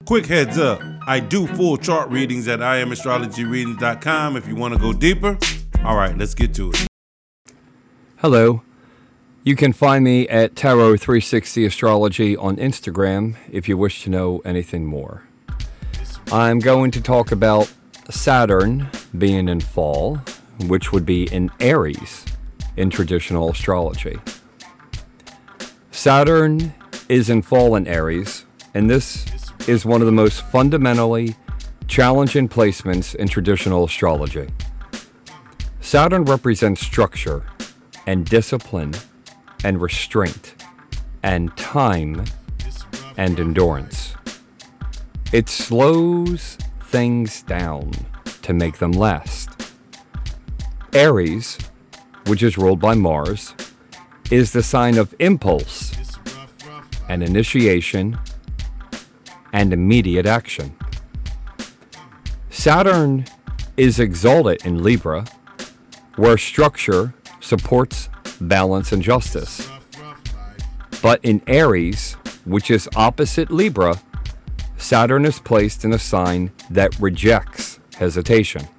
Quick heads up, I do full chart readings at IamAstrologyReadings.com if you want to go deeper. All right, let's get to it. Hello. You can find me at Tarot360 Astrology on Instagram if you wish to know anything more. I'm going to talk about Saturn being in fall, which would be in Aries in traditional astrology. Saturn is in fall in Aries, and this is one of the most fundamentally challenging placements in traditional astrology. Saturn represents structure and discipline and restraint and time and endurance. It slows things down to make them last. Aries, which is ruled by Mars, is the sign of impulse and initiation and immediate action. Saturn is exalted in Libra, where structure supports balance and justice. But in Aries, which is opposite Libra, Saturn is placed in a sign that rejects hesitation.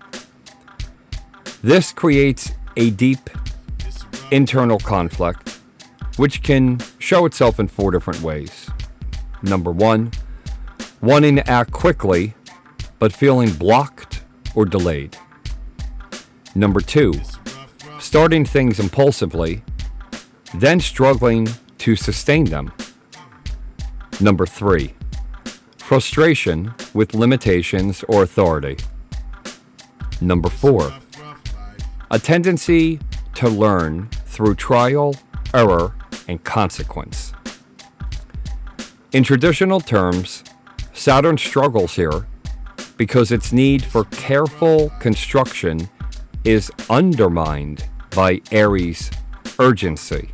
This creates a deep internal conflict, which can show itself in 4 different ways. Number 1, wanting to act quickly, but feeling blocked or delayed. Number 2, starting things impulsively, then struggling to sustain them. Number 3, frustration with limitations or authority. Number 4, a tendency to learn through trial, error, and consequence. In traditional terms, Saturn struggles here because its need for careful construction is undermined by Aries' urgency.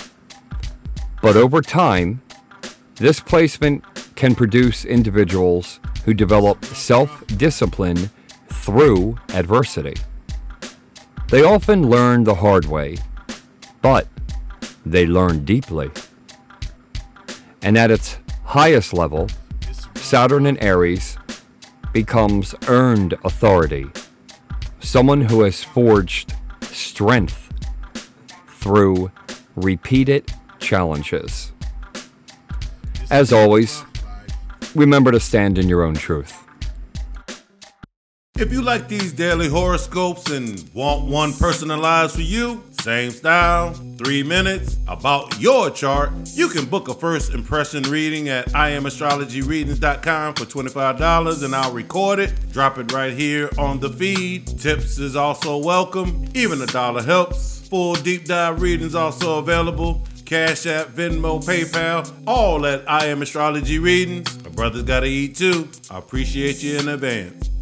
But over time, this placement can produce individuals who develop self-discipline through adversity. They often learn the hard way, but they learn deeply. And at its highest level, Saturn in Aries becomes earned authority, someone who has forged strength through repeated challenges. As always, remember to stand in your own truth. If you like these daily horoscopes and want one personalized for you, same style, 3 minutes, about your chart, you can book a first impression reading at IamAstrologyReadings.com for $25 and I'll record it, drop it right here on the feed. Tips is also welcome, even $1 helps. Full deep dive readings also available. Cash App, Venmo, PayPal, all at I Am Astrology Readings. My brother's gotta eat too. I appreciate you in advance.